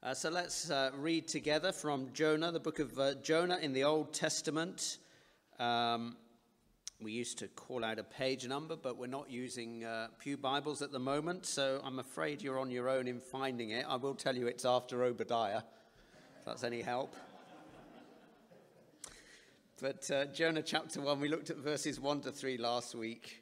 So let's read together from Jonah, the book of Jonah in the Old Testament. We used to call out a page number, but we're not using Pew Bibles at the moment, so I'm afraid you're on your own in finding it. I will tell you it's after Obadiah, if that's any help. But Jonah chapter 1, we looked at verses 1 to 3 last week,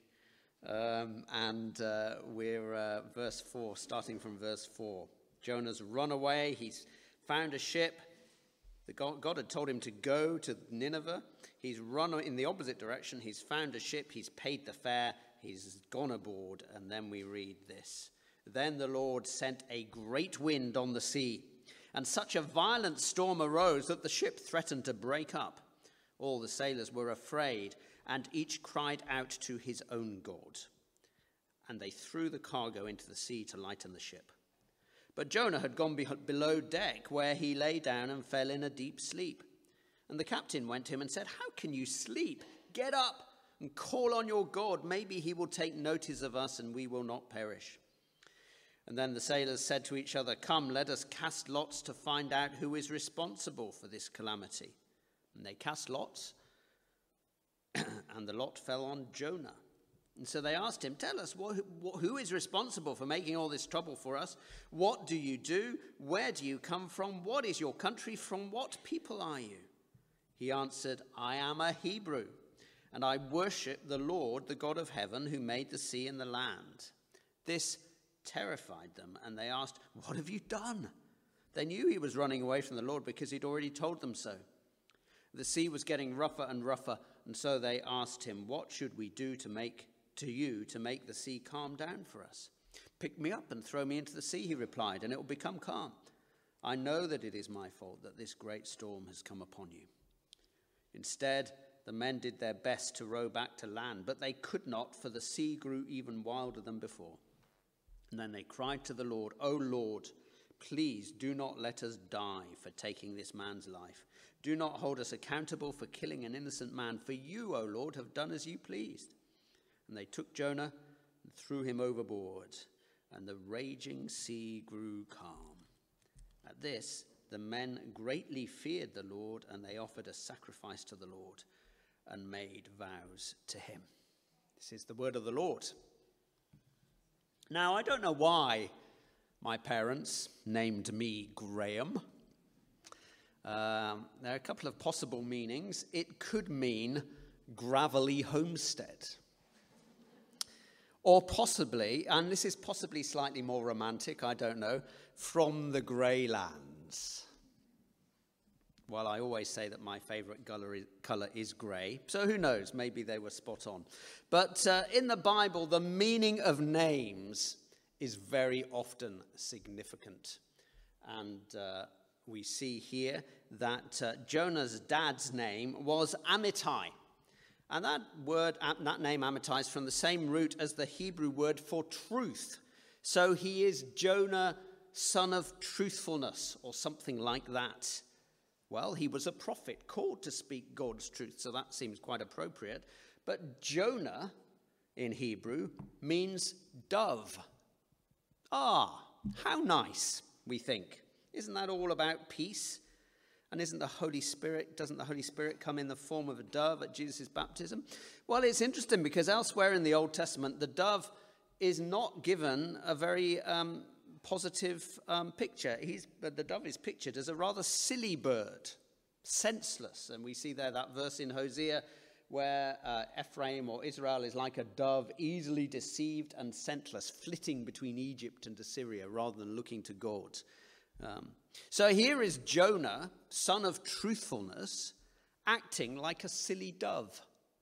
and we're verse 4, starting from verse 4. Jonah's run away. He's found a ship. God had told him to go to Nineveh. He's run in the opposite direction. He's found a ship. He's paid the fare. He's gone aboard. And then we read this. Then the Lord sent a great wind on the sea, and such a violent storm arose that the ship threatened to break up. All the sailors were afraid, and each cried out to his own God. And they threw the cargo into the sea to lighten the ship. But Jonah had gone below deck, where he lay down and fell in a deep sleep. And the captain went to him and said, "How can you sleep? Get up and call on your God. Maybe he will take notice of us and we will not perish." And then the sailors said to each other, "Come, let us cast lots to find out who is responsible for this calamity." And they cast lots, and the lot fell on Jonah. And so they asked him, "Tell us, who is responsible for making all this trouble for us? What do you do? Where do you come from? What is your country? From what people are you?" He answered, "I am a Hebrew, and I worship the Lord, the God of heaven, who made the sea and the land." This terrified them, and they asked, "What have you done?" They knew he was running away from the Lord because he'd already told them so. The sea was getting rougher and rougher, and so they asked him, "What should we do to make the sea calm down for us?" "Pick me up and throw me into the sea," he replied, "and it will become calm. I know that it is my fault that this great storm has come upon you." Instead, the men did their best to row back to land, but they could not, for the sea grew even wilder than before. And then they cried to the Lord, "O Lord, please do not let us die for taking this man's life. Do not hold us accountable for killing an innocent man, for you, O Lord, have done as you pleased." And they took Jonah and threw him overboard, and the raging sea grew calm. At this, the men greatly feared the Lord, and they offered a sacrifice to the Lord and made vows to him. This is the word of the Lord. Now, I don't know why my parents named me Graham. There are a couple of possible meanings. It could mean gravelly homestead. Or possibly, and this is possibly slightly more romantic, I don't know, from the grey lands. Well, I always say that my favourite colour is grey, so who knows, maybe they were spot on. But in the Bible, the meaning of names is very often significant. And we see here that Jonah's dad's name was Amittai. And that name Amittai is from the same root as the Hebrew word for truth. So he is Jonah, son of truthfulness, or something like that. Well, he was a prophet called to speak God's truth, so that seems quite appropriate. But Jonah in Hebrew means dove. Ah, how nice, we think. Isn't that all about peace? And doesn't the Holy Spirit come in the form of a dove at Jesus' baptism? Well, it's interesting because elsewhere in the Old Testament, the dove is not given a very positive picture. The dove is pictured as a rather silly bird, senseless. And we see there that verse in Hosea where Ephraim or Israel is like a dove, easily deceived and scentless, flitting between Egypt and Assyria rather than looking to God. So here is Jonah, son of truthfulness, acting like a silly dove.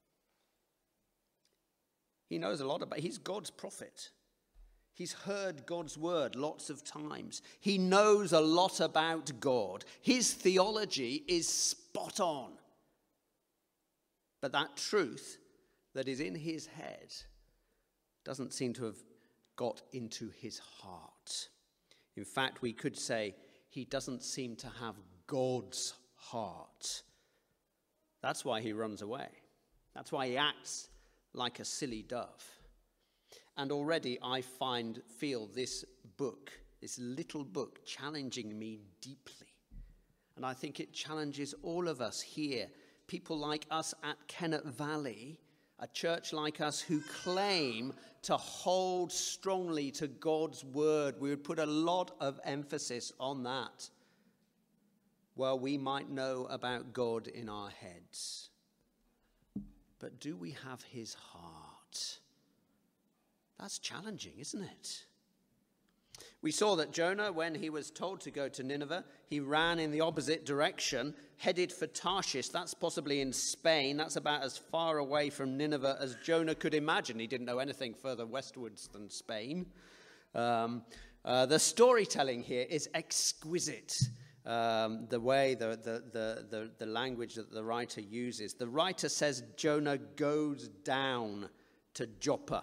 He knows a lot about, he's God's prophet. He's heard God's word lots of times. He knows a lot about God. His theology is spot on. But that truth that is in his head doesn't seem to have got into his heart. In fact, we could say he doesn't seem to have God's heart. That's why he runs away. That's why he acts like a silly dove. And already I feel this book this little book challenging me deeply. And I think it challenges all of us here, people like us at Kennet Valley, a church like us who claim to hold strongly to God's word. We would put a lot of emphasis on that. Well, we might know about God in our heads. But do we have his heart? That's challenging, isn't it? We saw that Jonah, when he was told to go to Nineveh, he ran in the opposite direction, headed for Tarshish. That's possibly in Spain. That's about as far away from Nineveh as Jonah could imagine. He didn't know anything further westwards than Spain. The storytelling here is exquisite. The way, the language that the writer uses. The writer says Jonah goes down to Joppa.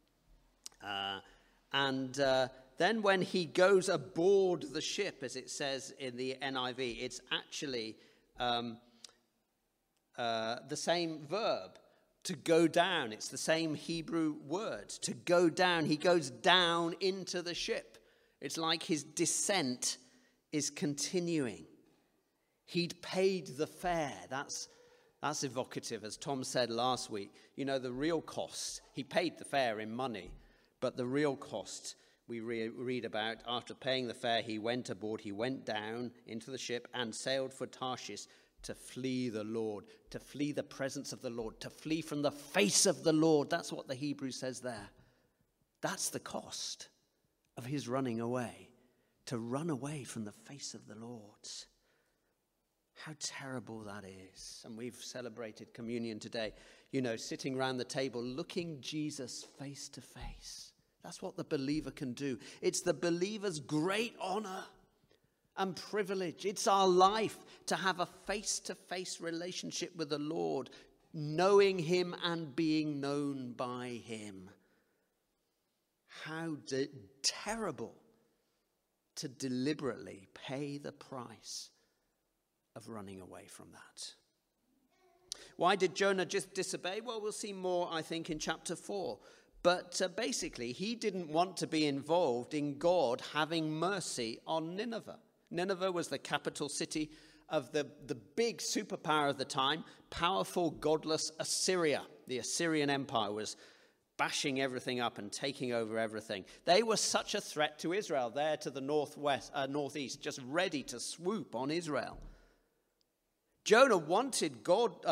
Then when he goes aboard the ship, as it says in the NIV, it's actually the same verb, to go down. It's the same Hebrew word, to go down. He goes down into the ship. It's like his descent is continuing. He'd paid the fare. That's evocative, as Tom said last week. You know, the real cost, he paid the fare in money, but the real cost we read about, after paying the fare, he went aboard, he went down into the ship and sailed for Tarshish to flee the Lord, to flee the presence of the Lord, to flee from the face of the Lord. That's what the Hebrew says there. That's the cost of his running away, to run away from the face of the Lord. How terrible that is. And we've celebrated communion today, you know, sitting around the table, looking Jesus face to face. That's what the believer can do. It's the believer's great honor and privilege. It's our life to have a face-to-face relationship with the Lord, knowing him and being known by him. How terrible to deliberately pay the price of running away from that. Why did Jonah just disobey? Well, we'll see more, I think, in chapter 4. But basically, he didn't want to be involved in God having mercy on Nineveh. Nineveh was the capital city of the big superpower of the time, powerful, godless Assyria. The Assyrian Empire was bashing everything up and taking over everything. They were such a threat to Israel, there to the northeast, just ready to swoop on Israel. Jonah wanted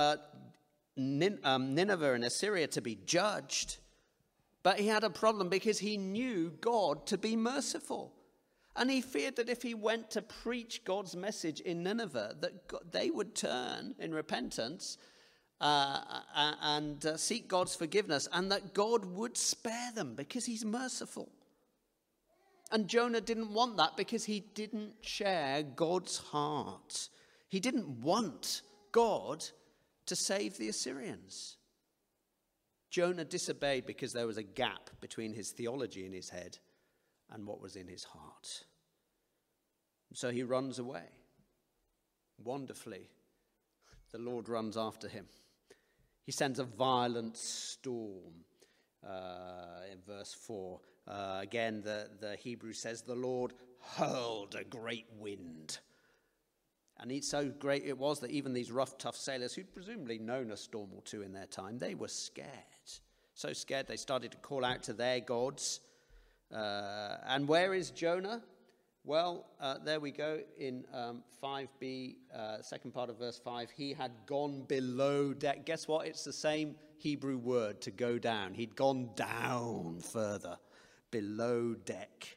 Nineveh and Assyria to be judged. But he had a problem because he knew God to be merciful. And he feared that if he went to preach God's message in Nineveh, that they would turn in repentance and seek God's forgiveness, and that God would spare them because he's merciful. And Jonah didn't want that because he didn't share God's heart. He didn't want God to save the Assyrians. Jonah disobeyed because there was a gap between his theology in his head and what was in his heart. So he runs away. Wonderfully, the Lord runs after him. He sends a violent storm in verse 4. Again, the Hebrew says the Lord hurled a great wind. And it's so great it was that even these rough, tough sailors, who'd presumably known a storm or two in their time, they were scared. So scared they started to call out to their gods. And where is Jonah? Well, there we go in 5b, second part of verse 5. He had gone below deck. Guess what? It's the same Hebrew word, to go down. He'd gone down further, below deck.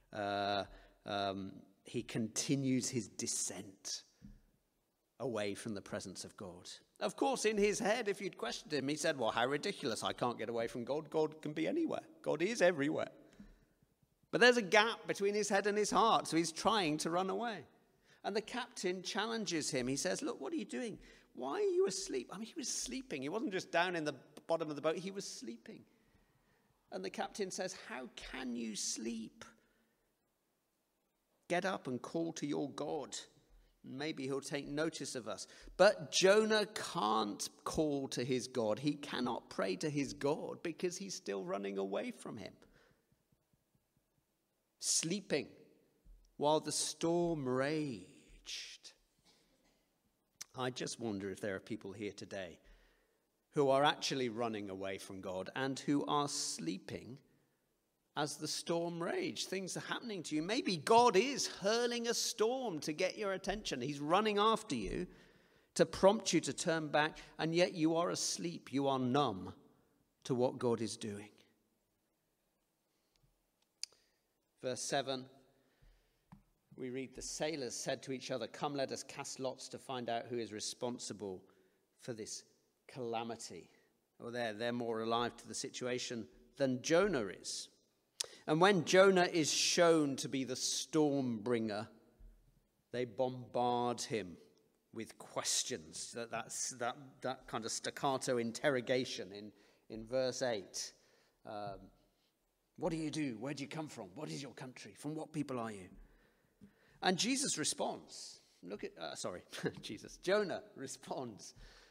He continues his descent away from the presence of God. Of course, in his head, if you'd questioned him, he said, well, how ridiculous. I can't get away from God. God can be anywhere. God is everywhere. But there's a gap between his head and his heart, so he's trying to run away. And the captain challenges him. He says, look, what are you doing? Why are you asleep? I mean, he was sleeping. He wasn't just down in the bottom of the boat. He was sleeping. And the captain says, how can you sleep? Get up and call to your God. Maybe he'll take notice of us. But Jonah can't call to his God. He cannot pray to his God because he's still running away from him. Sleeping while the storm raged. I just wonder if there are people here today who are actually running away from God and who are sleeping as the storm raged. Things are happening to you. Maybe God is hurling a storm to get your attention. He's running after you to prompt you to turn back, and yet you are asleep. You are numb to what God is doing. Verse 7, we read, the sailors said to each other, "Come, let us cast lots to find out who is responsible for this calamity." Or they're more alive to the situation than Jonah is. And when Jonah is shown to be the storm bringer, they bombard him with questions. That kind of staccato interrogation in verse 8. What do you do? Where do you come from? What is your country? From what people are you? And Jesus responds. Jonah responds.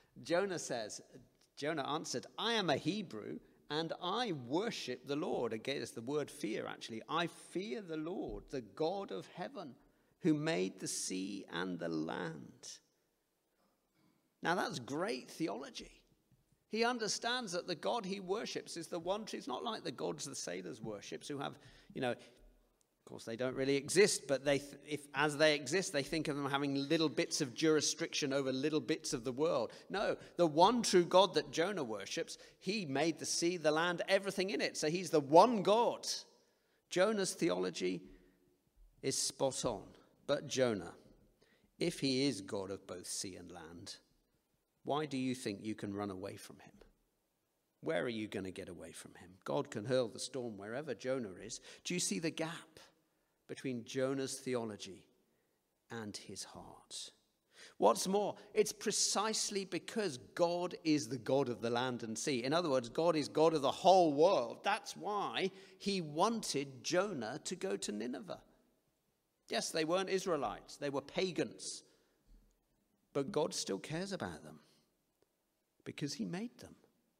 Jonah answered, "I am a Hebrew, and I worship the Lord." Again, it's the word fear, actually. "I fear the Lord, the God of heaven, who made the sea and the land." Now, that's great theology. He understands that the God he worships is the one true. It's not like the gods the sailors worship, who have, of course, they don't really exist, but as they exist, they think of them having little bits of jurisdiction over little bits of the world. No, the one true God that Jonah worships, he made the sea, the land, everything in it. So he's the one God. Jonah's theology is spot on. But Jonah, if he is God of both sea and land, why do you think you can run away from him? Where are you going to get away from him? God can hurl the storm wherever Jonah is. Do you see the gap between Jonah's theology and his heart? What's more, it's precisely because God is the God of the land and sea. In other words, God is God of the whole world. That's why he wanted Jonah to go to Nineveh. Yes, they weren't Israelites. They were pagans. But God still cares about them because he made them.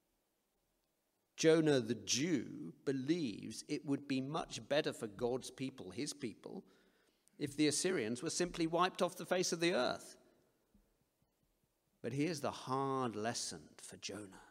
Jonah the Jew believes it would be much better for God's people, his people, if the Assyrians were simply wiped off the face of the earth. But here's the hard lesson for Jonah.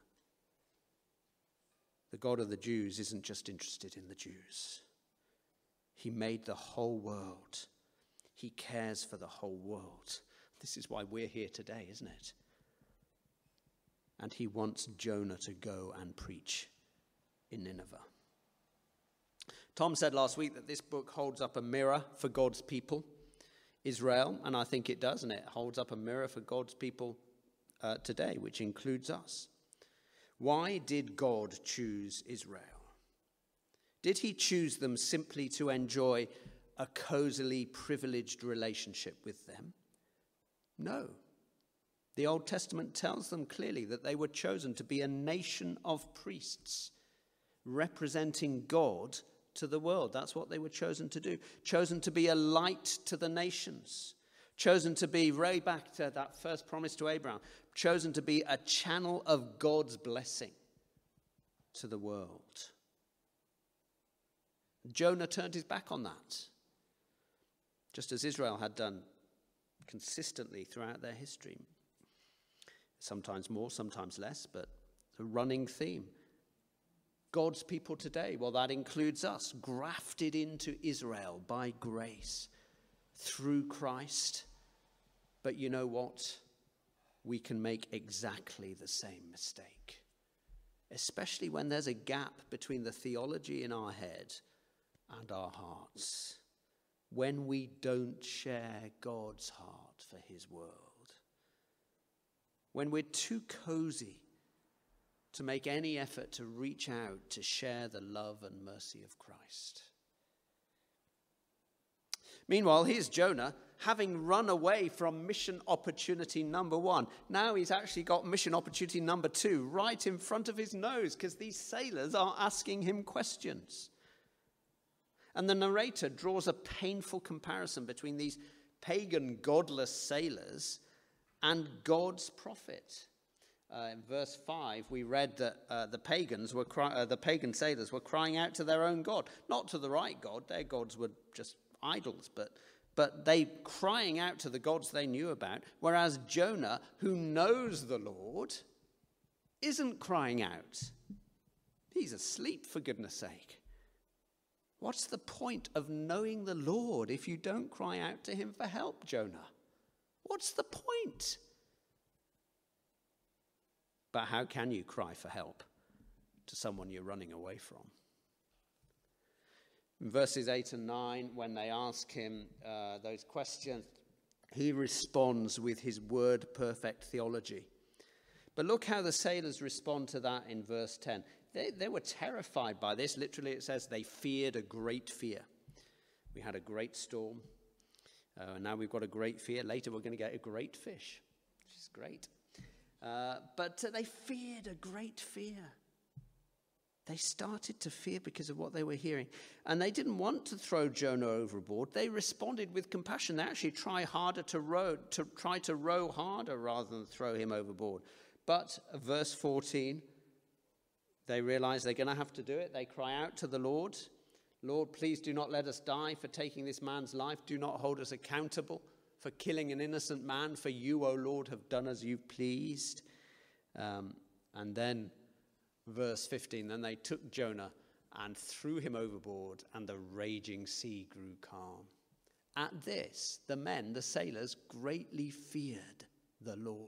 The God of the Jews isn't just interested in the Jews. He made the whole world. He cares for the whole world. This is why we're here today, isn't it? And he wants Jonah to go and preach in Nineveh. Tom said last week that this book holds up a mirror for God's people, Israel, and I think it does, and it holds up a mirror for God's people today, which includes us. Why did God choose Israel? Did he choose them simply to enjoy a cozily privileged relationship with them? No. The Old Testament tells them clearly that they were chosen to be a nation of priests, representing God to the world. That's what they were chosen to do. Chosen to be a light to the nations. Chosen to be, way back to that first promise to Abraham, chosen to be a channel of God's blessing to the world. Jonah turned his back on that, just as Israel had done consistently throughout their history. Sometimes more, sometimes less, but a running theme. God's people today, well, that includes us, grafted into Israel by grace through Christ. But you know what? We can make exactly the same mistake, especially when there's a gap between the theology in our head and our hearts, when we don't share God's heart for his world, when we're too cozy to make any effort to reach out to share the love and mercy of Christ. Meanwhile, here's Jonah, having run away from mission opportunity number 1. Now he's actually got mission opportunity number 2 right in front of his nose, because these sailors are asking him questions. And the narrator draws a painful comparison between these pagan, godless sailors and God's prophet. In verse 5, we read that the pagan sailors were crying out to their own God, not to the right God. Their gods were just idols, but they crying out to the gods they knew about, whereas Jonah, who knows the Lord, isn't crying out. He's asleep, for goodness sake. What's the point of knowing the Lord if you don't cry out to him for help, Jonah? What's the point? But how can you cry for help to someone you're running away from? In verses 8 and 9, when they ask him those questions, he responds with his word-perfect theology. But look how the sailors respond to that in verse 10. They were terrified by this. Literally, it says they feared a great fear. We had a great storm. Now we've got a great fear. Later, we're going to get a great fish, which is great. But they feared a great fear. They started to fear because of what they were hearing. And they didn't want to throw Jonah overboard. They responded with compassion. They actually try to row harder rather than throw him overboard. But verse 14, they realize they're going to have to do it. They cry out to the Lord. Lord, please do not let us die for taking this man's life. Do not hold us accountable for killing an innocent man. For you, O Lord, have done as you pleased. And then verse 15, then they took Jonah and threw him overboard, and the raging sea grew calm. At this, the men, the sailors, greatly feared the Lord.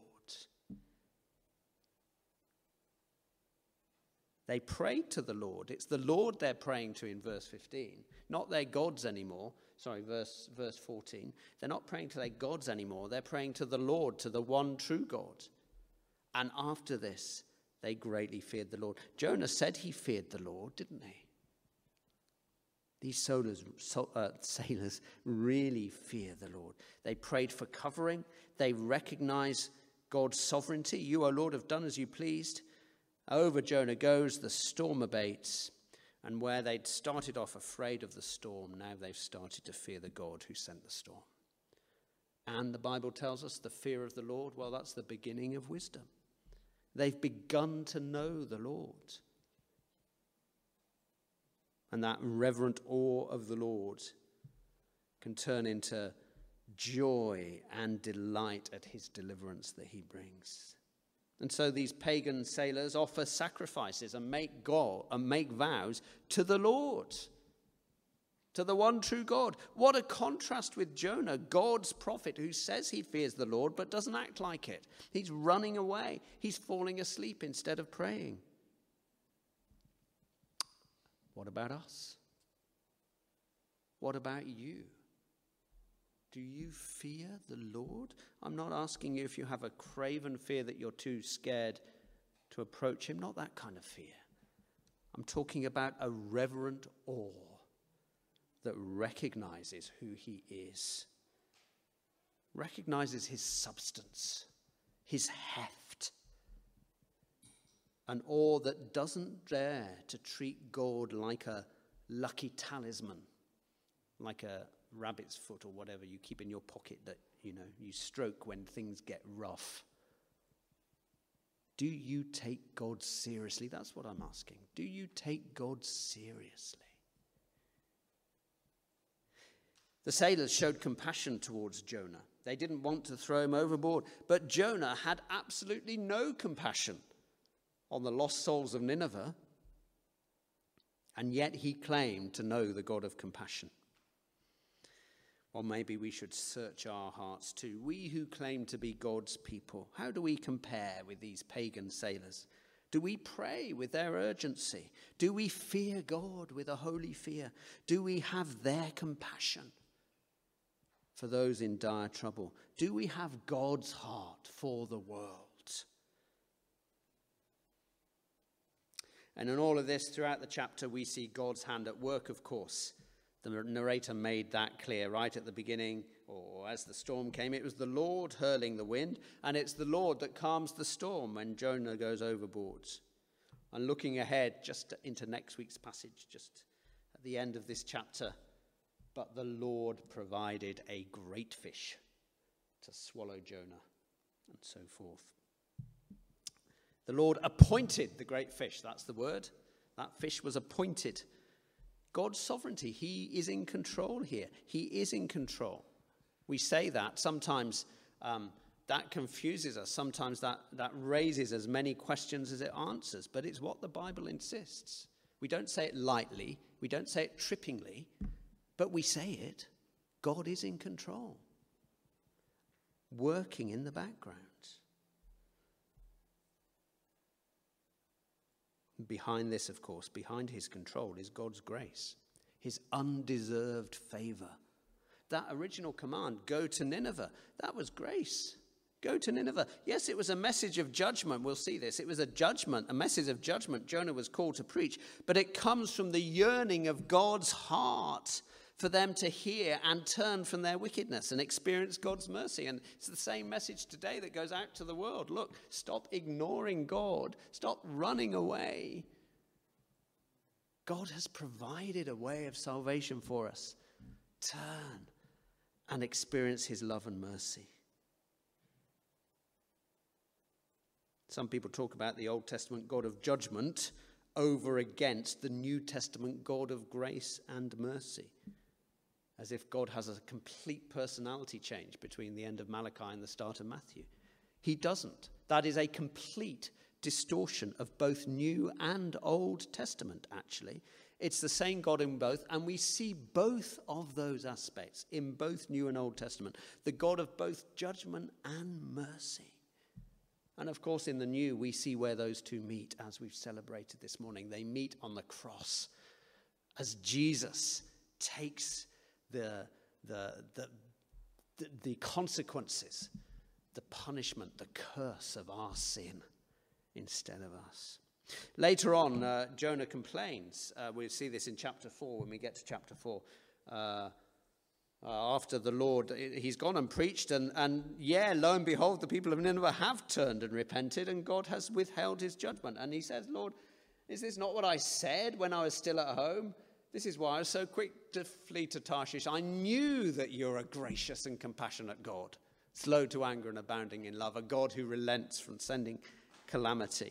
They prayed to the Lord. It's the Lord they're praying to in verse 15, not their gods anymore. Sorry, verse 14. They're not praying to their gods anymore. They're praying to the Lord, to the one true God. And after this, they greatly feared the Lord. Jonah said he feared the Lord, didn't he? These sailors really fear the Lord. They prayed for covering. They recognize God's sovereignty. You, O Lord, have done as you pleased. Over Jonah goes, the storm abates, and where they'd started off afraid of the storm, now they've started to fear the God who sent the storm. And the Bible tells us the fear of the Lord, well, that's the beginning of wisdom. They've begun to know the Lord. And that reverent awe of the Lord can turn into joy and delight at his deliverance that he brings. And so these pagan sailors offer sacrifices and make vows to the Lord, to the one true God. What a contrast with Jonah, God's prophet, who says he fears the Lord but doesn't act like it. He's running away. He's falling asleep instead of praying. What about us? What about you? Do you fear the Lord? I'm not asking you if you have a craven fear that you're too scared to approach him. Not that kind of fear. I'm talking about a reverent awe that recognizes who he is, recognizes his substance, his heft. An awe that doesn't dare to treat God like a lucky talisman, like a rabbit's foot or whatever you keep in your pocket that, you stroke when things get rough. Do you take God seriously? That's what I'm asking. Do you take God seriously? The sailors showed compassion towards Jonah. They didn't want to throw him overboard, but Jonah had absolutely no compassion on the lost souls of Nineveh, and yet he claimed to know the God of compassion. Well, maybe we should search our hearts too. We who claim to be God's people, how do we compare with these pagan sailors? Do we pray with their urgency? Do we fear God with a holy fear? Do we have their compassion for those in dire trouble? Do we have God's heart for the world? And in all of this, throughout the chapter, we see God's hand at work, of course. The narrator made that clear right at the beginning, or as the storm came. It was the Lord hurling the wind, and it's the Lord that calms the storm when Jonah goes overboard. And looking ahead just into next week's passage, just at the end of this chapter, but the Lord provided a great fish to swallow Jonah, and so forth. The Lord appointed the great fish, that's the word. That fish was appointed. God's sovereignty. He is in control here. He is in control. We say that. Sometimes that confuses us. Sometimes that raises as many questions as it answers. But it's what the Bible insists. We don't say it lightly. We don't say it trippingly. But we say it. God is in control, working in the background. Behind this, of course, behind his control is God's grace, his undeserved favor. That original command, go to Nineveh, that was grace. Go to Nineveh. Yes, it was a message of judgment. We'll see this. It was a message of judgment Jonah was called to preach. But it comes from the yearning of God's heart for them to hear and turn from their wickedness and experience God's mercy. And it's the same message today that goes out to the world. Look, stop ignoring God. Stop running away. God has provided a way of salvation for us. Turn and experience his love and mercy. Some people talk about the Old Testament God of judgment over against the New Testament God of grace and mercy, as if God has a complete personality change between the end of Malachi and the start of Matthew. He doesn't. That is a complete distortion of both New and Old Testament, actually. It's the same God in both, and we see both of those aspects in both New and Old Testament. The God of both judgment and mercy. And of course, in the New, we see where those two meet, as we've celebrated this morning. They meet on the cross as Jesus takes the consequences, the punishment, the curse of our sin instead of us. Later on, Jonah complains. We'll see this in chapter 4 when we get to chapter 4. After the Lord, he's gone and preached, and lo and behold, the people of Nineveh have turned and repented, and God has withheld his judgment. And he says, Lord, is this not what I said when I was still at home? This is why I was so quick to flee to Tarshish. I knew that you're a gracious and compassionate God, slow to anger and abounding in love, a God who relents from sending calamity.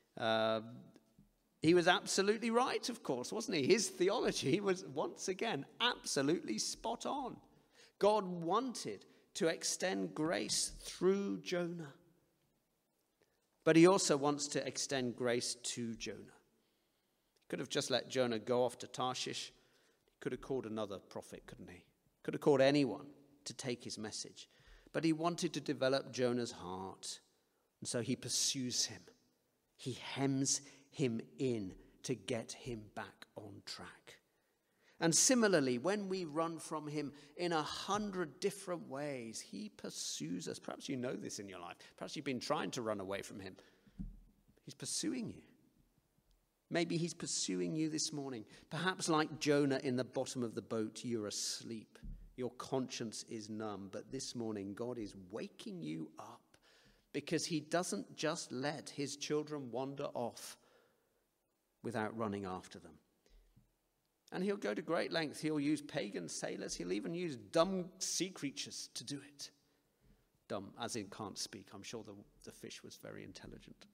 He was absolutely right, of course, wasn't he? His theology was, once again, absolutely spot on. God wanted to extend grace through Jonah. But he also wants to extend grace to Jonah. He could have just let Jonah go off to Tarshish. He could have called another prophet, couldn't he? Could have called anyone to take his message. But he wanted to develop Jonah's heart. And so he pursues him. He hems him in to get him back on track. And similarly, when we run from him in 100 different ways, he pursues us. Perhaps you know this in your life. Perhaps you've been trying to run away from him. He's pursuing you. Maybe he's pursuing you this morning. Perhaps like Jonah in the bottom of the boat, you're asleep. Your conscience is numb. But this morning, God is waking you up, because he doesn't just let his children wander off without running after them. And he'll go to great lengths. He'll use pagan sailors. He'll even use dumb sea creatures to do it. Dumb, as in can't speak. I'm sure the fish was very intelligent.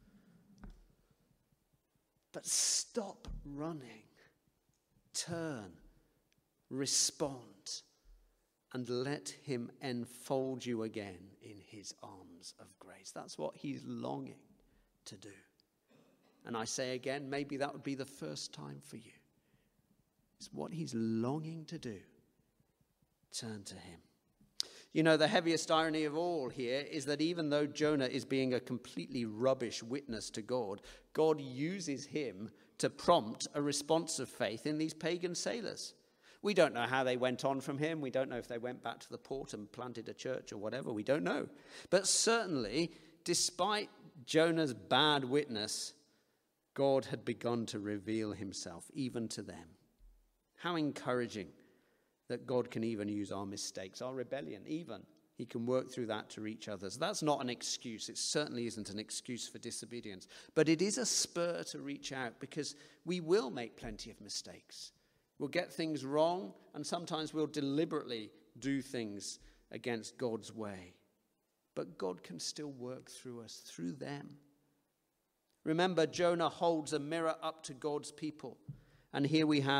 But stop running. Turn. Respond. And let him enfold you again in his arms of grace. That's what he's longing to do. And I say again, maybe that would be the first time for you. It's what he's longing to do. Turn to him. You know, the heaviest irony of all here is that even though Jonah is being a completely rubbish witness to God, God uses him to prompt a response of faith in these pagan sailors. We don't know how they went on from him. We don't know if they went back to the port and planted a church or whatever. We don't know. But certainly, despite Jonah's bad witness, God had begun to reveal himself even to them. How encouraging that God can even use our mistakes, our rebellion, even. He can work through that to reach others. That's not an excuse. It certainly isn't an excuse for disobedience. But it is a spur to reach out, because we will make plenty of mistakes. We'll get things wrong, and sometimes we'll deliberately do things against God's way. But God can still work through us, through them. Remember, Jonah holds a mirror up to God's people. And here we have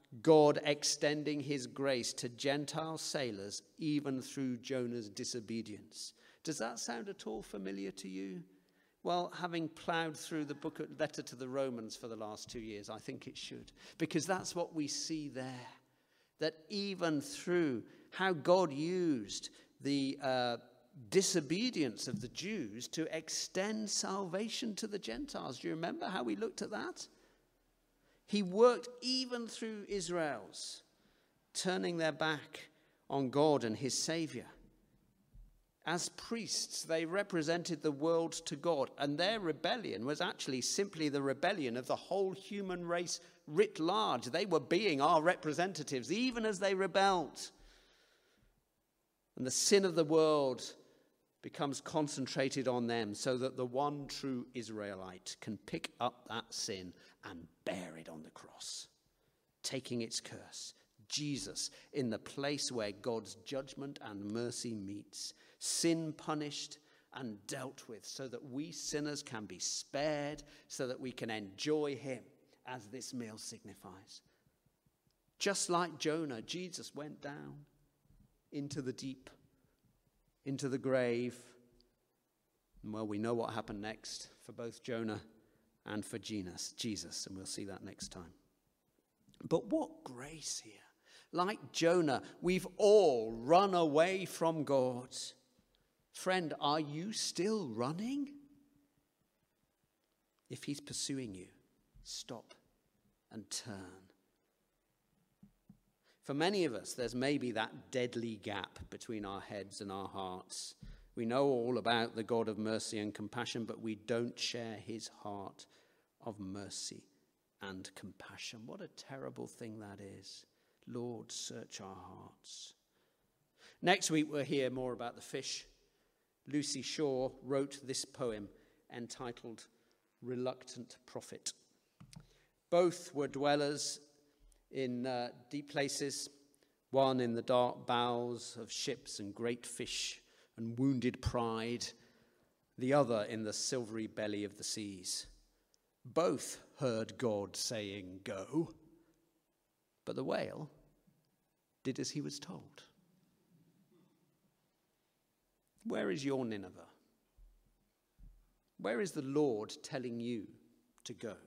God extending his grace to Gentile sailors even through Jonah's disobedience. Does that sound at all familiar to you? Well, having ploughed through the letter to the Romans for the last 2 years, I think it should. Because that's what we see there. That even through how God used the disobedience of the Jews to extend salvation to the Gentiles. Do you remember how we looked at that? He worked even through Israel's turning their back on God and his Savior. As priests, they represented the world to God, and their rebellion was actually simply the rebellion of the whole human race writ large. They were being our representatives, even as they rebelled. And the sin of the world becomes concentrated on them so that the one true Israelite can pick up that sin and bear it on the cross, taking its curse. Jesus, in the place where God's judgment and mercy meets, sin punished and dealt with, so that we sinners can be spared, so that we can enjoy him, as this meal signifies. Just like Jonah, Jesus went down into the deep, into the grave. And well, we know what happened next for both Jonah and for Jesus, and we'll see that next time. But what grace here. Like Jonah, we've all run away from God. Friend, are you still running? If he's pursuing you, stop and turn. For many of us, there's maybe that deadly gap between our heads and our hearts. We know all about the God of mercy and compassion, but we don't share his heart of mercy and compassion. What a terrible thing that is. Lord, search our hearts. Next week, we'll hear more about the fish. Lucy Shaw wrote this poem entitled Reluctant Prophet. Both were dwellers in deep places, one in the dark bowels of ships and great fish and wounded pride, the other in the silvery belly of the seas. Both heard God saying, "Go," but the whale did as he was told. Where is your Nineveh? Where is the Lord telling you to go?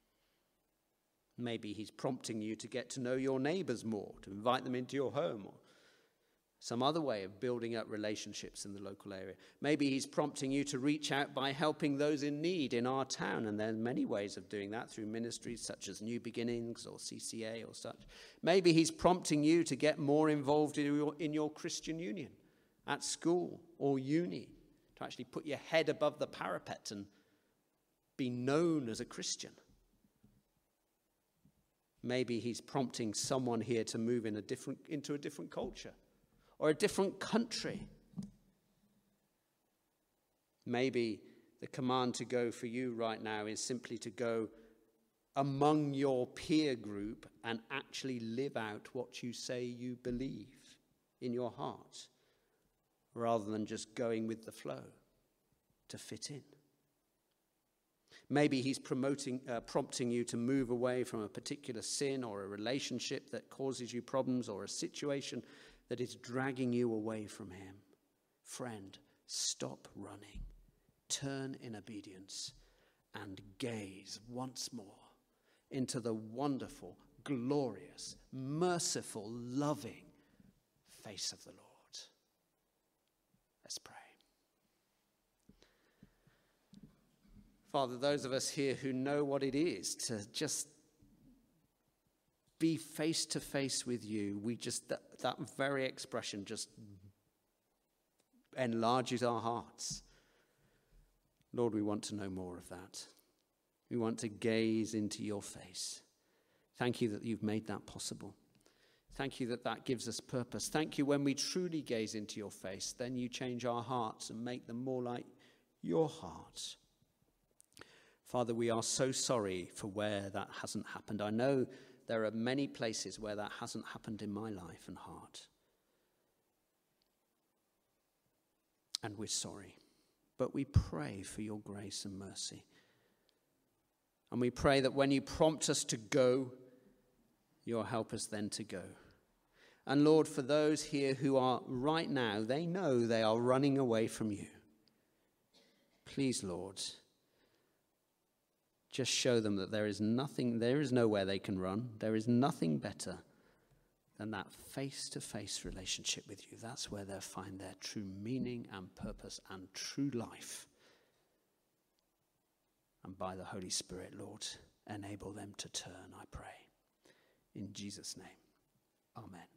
Maybe he's prompting you to get to know your neighbors more, to invite them into your home, or some other way of building up relationships in the local area. Maybe he's prompting you to reach out by helping those in need in our town, and there are many ways of doing that through ministries such as New Beginnings or CCA or such. Maybe he's prompting you to get more involved in your Christian union at school or uni, to actually put your head above the parapet and be known as a Christian. Maybe he's prompting someone here to move into a different culture or a different country. Maybe the command to go for you right now is simply to go among your peer group and actually live out what you say you believe in your heart, rather than just going with the flow to fit in. Maybe he's prompting you to move away from a particular sin or a relationship that causes you problems or a situation that is dragging you away from him. Friend, stop running, turn in obedience, and gaze once more into the wonderful, glorious, merciful, loving face of the Lord. Let's pray. Father, those of us here who know what it is to just be face to face with you, that very expression just enlarges our hearts. Lord, we want to know more of that. We want to gaze into your face. Thank you that you've made that possible. Thank you that that gives us purpose. Thank you when we truly gaze into your face, then you change our hearts and make them more like your heart. Father, we are so sorry for where that hasn't happened. I know there are many places where that hasn't happened in my life and heart. And we're sorry. But we pray for your grace and mercy. And we pray that when you prompt us to go, you'll help us then to go. And Lord, for those here who are right now, they know they are running away from you. Please, Lord, just show them that there is nowhere they can run. There is nothing better than that face-to-face relationship with you. That's where they'll find their true meaning and purpose and true life. And by the Holy Spirit, Lord, enable them to turn, I pray. In Jesus' name, amen.